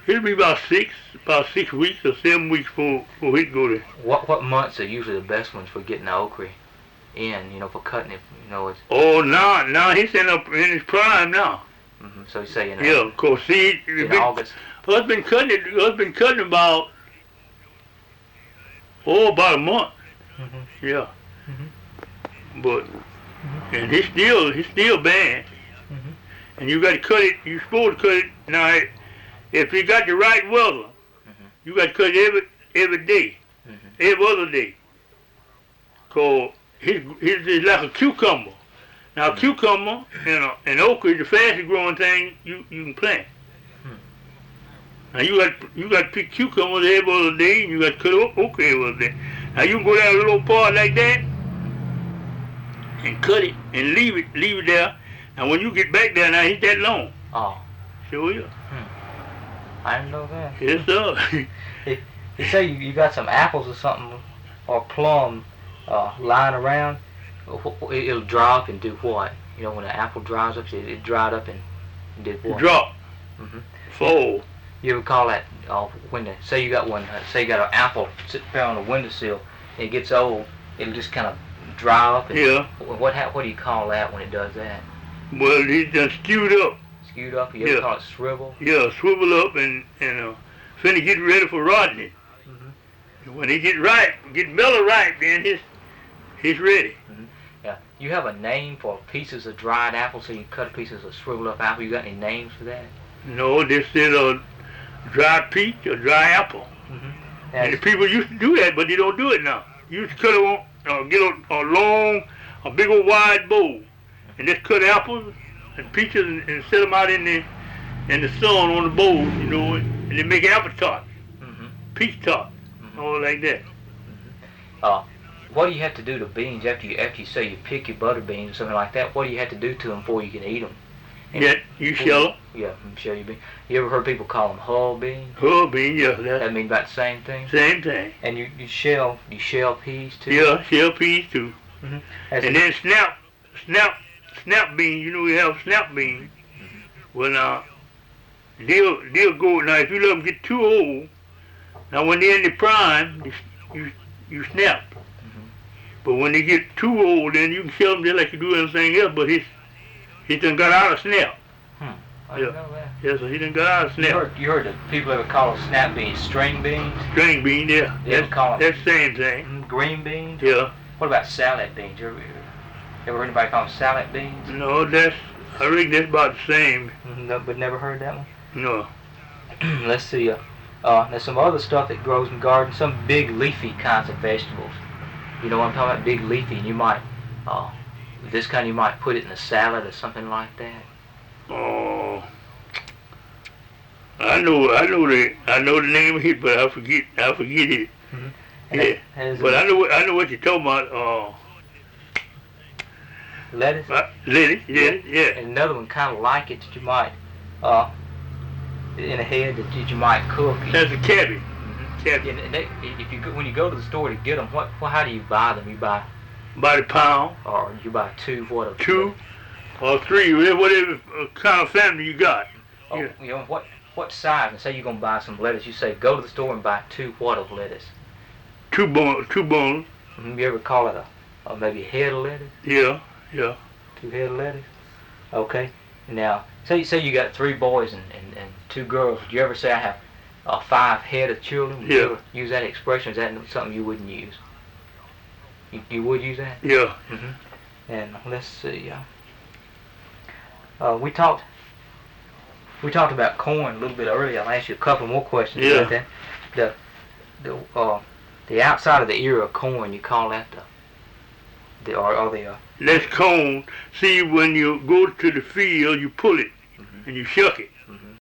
It'll be about 6 weeks or 7 weeks before he'd go there. What months are usually the best ones for getting the okra in? For cutting it. It's. Oh, now he's in his prime now. So you say in. Yeah, of course. See, in August. Us been cutting about a month. Yeah. But and he's still bad. And you got to cut it. You're supposed to cut it now. If you got the right weather, you got to cut it every day, every other day. Cause he's like a cucumber. Now cucumber and okra is the fastest growing thing you can plant. Now you got to pick cucumbers every other day, and you got to cut okra every other day. Now you can go down a little part like that and cut it and leave it there. And when you get back there, now it's that long. Oh. Sure is. I didn't know that. Yes, sir. You say you got some apples or something, or plum lying around. It'll dry up and do what? When an apple dries up, it dried up and did what? Drop. Fold. You ever call that say you got one, say you got an apple sitting there on the windowsill, and it gets old, it'll just kind of dry up. And yeah. What do you call that when it does that? Well, it's just skewed up. Skewed up? You ever call it swivel? Yeah, swivel up and finna get ready for rottenness. And when he get mellow ripe, then he's ready. Yeah. You have a name for pieces of dried apple, so you cut pieces of shriveled up apple. You got any names for that? No, this is a dry peach or dry apple. And the people used to do that, but they don't do it now. You used to cut it on, get a big old wide bowl, and just cut apples and peaches and set them out in the sun on the bowl, and they make apple tart, peach tart, all like that. What do you have to do to beans after you say you pick your butter beans or something like that? What do you have to do to them before you can eat them? You shell them. Yeah, shell your beans. You ever heard people call them hull beans? Hull beans, yeah. That means about the same thing? Same thing. And you shell peas too? Yeah, shell peas too. And then snap beans, we have snap beans. Well, now, they'll go, now if you let them get too old, now when they're in the prime, you snap. But when they get too old, then you can shell them just like you do anything else, but he done got out of snap. I didn't know that. Yeah, so he done got out of snap. You heard that people ever call snap beans string beans? String beans, yeah. That's the same thing. Green beans? Yeah. What about salad beans? You ever heard anybody call them salad beans? No, I reckon that's about the same. No, but never heard that one? No. Let's see. There's some other stuff that grows in gardens, some big leafy kinds of vegetables. You know what I'm talking about? Big leafy, and you might, this kind you might put it in a salad or something like that. Oh, I know the name of it, but I forget it. Yeah, but I know what you're talking about. Lettuce. Lettuce, yeah. And another one kind of like it that you might, in a head that you might cook. That's a cabbage. Cabbage. And when you go to the store to get them, how do you buy them? You buy by the pound, or you buy two or three, whatever kind of family you got. Yeah. What size? And say you're gonna buy some lettuce. You say go to the store and buy two what of lettuce? Two bones. You ever call it maybe a head of lettuce? Yeah. 2 head of lettuce. Okay. Now say you got 3 boys and 2 girls. Would you ever say I have 5 head of children? Would you ever use that expression? Is that something you wouldn't use? You would use that? Yeah. And let's see. We talked about corn a little bit earlier. I'll ask you a couple more questions about that. The outside of the ear of corn, you call that That's cone. See, when you go to the field, you pull it and you shuck it.